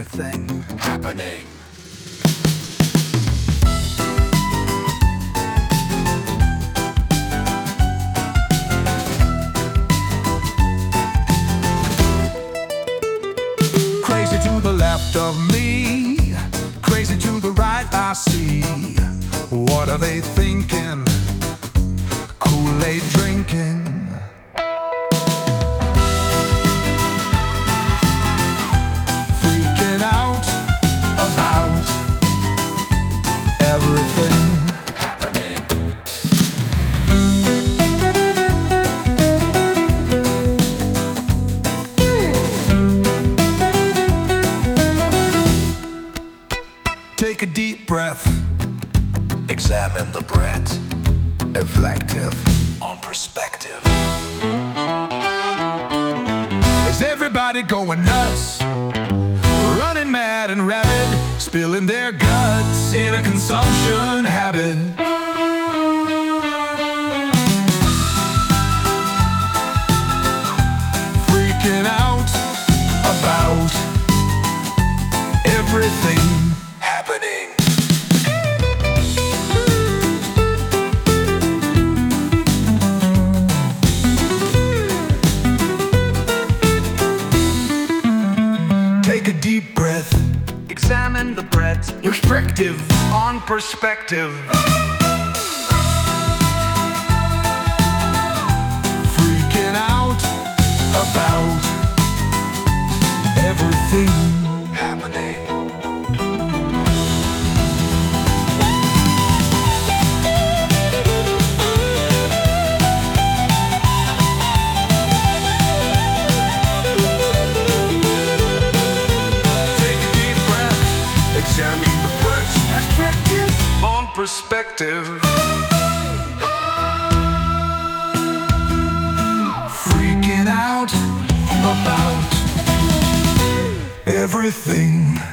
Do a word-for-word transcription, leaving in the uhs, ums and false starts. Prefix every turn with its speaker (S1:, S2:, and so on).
S1: everything happening. Crazy to the left of me, crazy to the right I see. What are they thinking? Kool-Aid drinking. Freaking out about everything happening. Take a deep breath. Examine the breath. Reflective on perspective. Is everybody going nuts? Running mad and rabid, spilling their guts in a consumption habit. Freaking out about everything happening. Take a deep breath. Examine the breath. Reflective on perspective. Freaking out about everything happening. Examine the words, perspective on perspective. Freaking out about everything